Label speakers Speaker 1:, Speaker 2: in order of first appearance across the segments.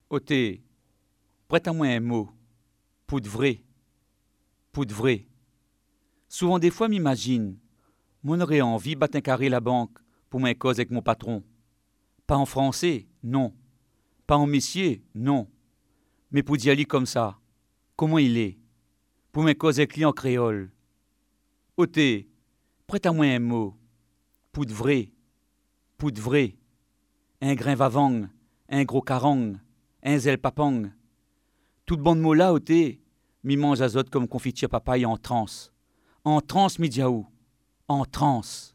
Speaker 1: Oté, prête-moi un mot, pour de vrai, pour de vrai. Souvent des fois m'imagine, mon aurait envie battre un carré la banque pour m'en cause avec mon patron. Pas en français, non. Pas en messier, non. Mais pour d'y aller comme ça, comment il est, pour m'en cause avec lui en créole. Oté, prête-moi un mot, pour de vrai, pour de vrai. Un grain vavang, un gros carang, un zel papang. Tout bon de mots là, oté, mi mange azote comme confiture papaye en transe. En transe, mi diaou. En transe.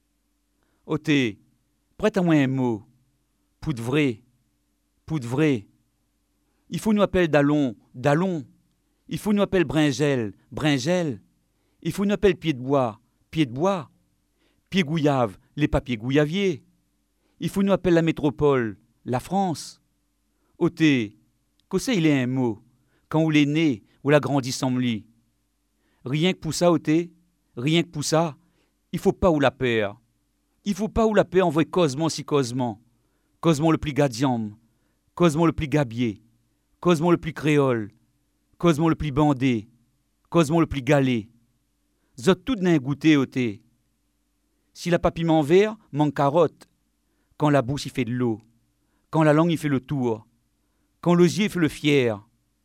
Speaker 1: Oté, prête-moi un mot. Pour de vrai. Pour de vrai. Il faut nous appeler Dallon. Dallon. Il faut nous appeler Bringel. Bringel. Il faut nous appeler Pied de bois. Pied de bois. Pied gouillave. Les papiers gouillaviers. Il faut nous appeler la métropole. La France. Oté, qu'est-ce il est un mot. Quand on l'est né, ou l'a grandi sans m'li. Rien que pour ça, oté. Rien que pour ça. Il faut pas ou la peur. Il faut pas ou la paix envoyer causement si causement. Causement le plus gadiam, causement le plus gabier, causement le plus créole, causement le plus bandé, causement le plus galé. Zot tout d'un goûté oté. Si la papiment vert, manque carotte. Quand la bouche y fait de l'eau, quand la langue y fait le tour, quand l'osier fait le fier.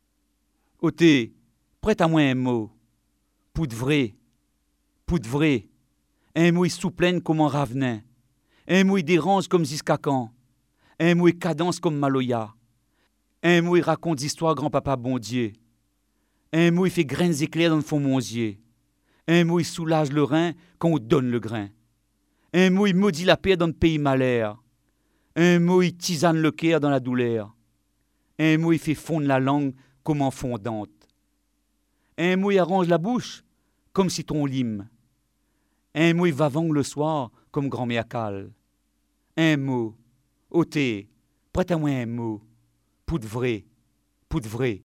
Speaker 1: Oté, prête à moi un mot. Pour de vrai, pour de vrai. Un mot y souplaine comme un ravenin. Un mot y dérange comme Ziskakan. Un mot y cadence comme Maloya. Un mot y raconte d'histoire grand-papa bon Dieu. Un mot y fait graines éclairs dans le fond monsier. Un mot y soulage le rein quand on donne le grain. Un mot y maudit la paix dans le pays malaire. Un mot y tisane le cœur dans la douleur. Un mot y fait fondre la langue comme en fondante. Un mot y arrange la bouche comme citron lime. Un mot y vavangue le soir comme grand-mère cale. Un mot, oté, prête-moi un mot, pour de vrai, pour de vrai.